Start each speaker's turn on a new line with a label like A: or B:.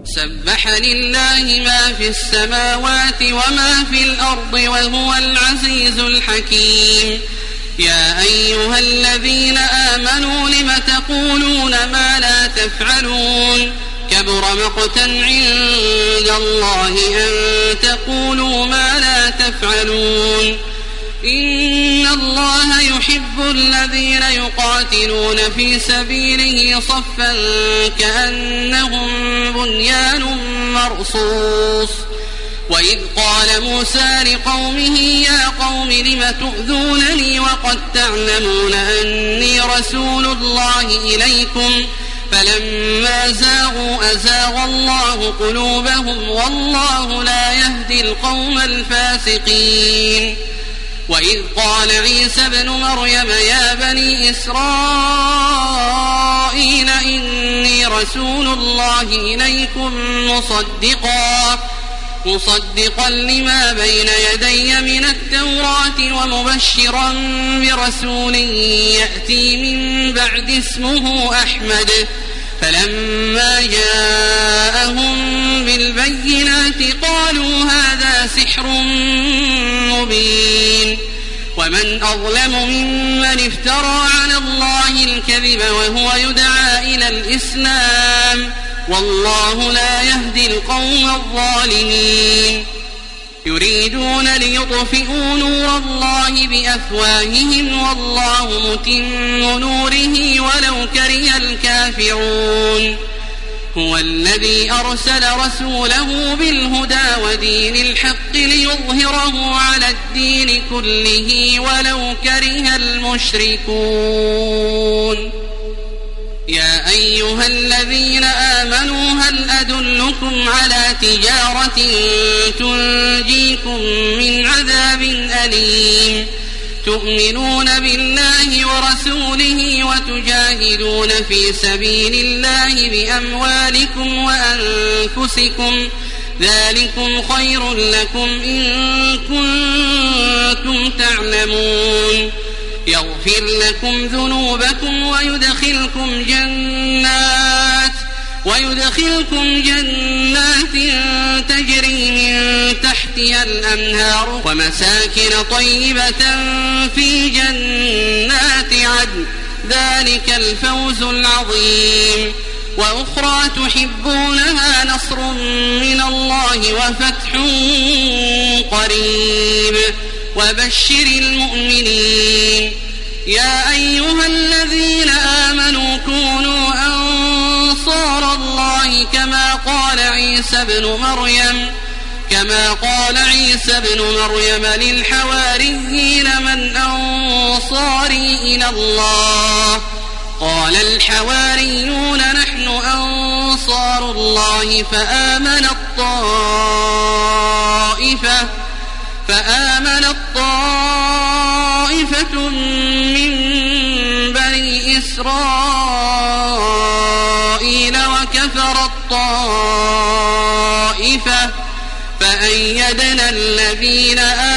A: سبح لله ما في السماوات وما في الأرض وهو العزيز الحكيم. يا أيها الذين آمنوا لم تقولون ما لا تفعلون كبر مقتا عند الله أن تقولوا ما لا تفعلون. إن الله يحب الذين يقاتلون في سبيله صفا كأنهم بنيان مرصوص. وإذ قال موسى لقومه يا قوم لم تؤذونني وقد تعلمون أني رسول الله إليكم فلما زاغوا أزاغ الله قلوبهم والله لا يهدي القوم الفاسقين. وإذ قال عيسى ابن مريم يا بني إسرائيل إني رسول الله إليكم مصدقا لما بين يدي من التوراة ومبشرا برسول يأتي من بعد اسمه أحمد. فلما جاءهم بالبينات قالوا هذا سحر مبين. ومن أظلم ممن افترى على الله الكذب وهو يدعى إلى الإسلام والله لا يهدي القوم الظالمين. يريدون ليطفئوا نور الله بأفواههم والله متم نوره ولو كره الكافرون. هو الذي أرسل رسوله بالهدى ودين الحق ليظهره على الدين كله ولو كره المشركون. يا أيها الذين آمنوا هل أدلكم على تجارة تنجيكم من عذاب أليم تؤمنون بالله ورسوله وتجاهدون في سبيل الله بأموالكم وأنفسكم ذلكم خير لكم إن كنتم تعلمون. يغفر لكم ذنوبكم ويدخلكم جنات تجري من تحتها الأنهار ومساكن طيبة في جنات عدن ذلك الفوز العظيم. وأخرى تحبونها نصر من الله وفتح قريب وبشر المؤمنين. يا أيها الذين آمنوا كونوا أنصار الله كما قال عيسى بن مريم للحواريين من أنصاري إلى الله قال الحواريون نحن أنصار الله فآمنت طائفة من بني إسرائيل وكفرت طائفة فأيدنا الذين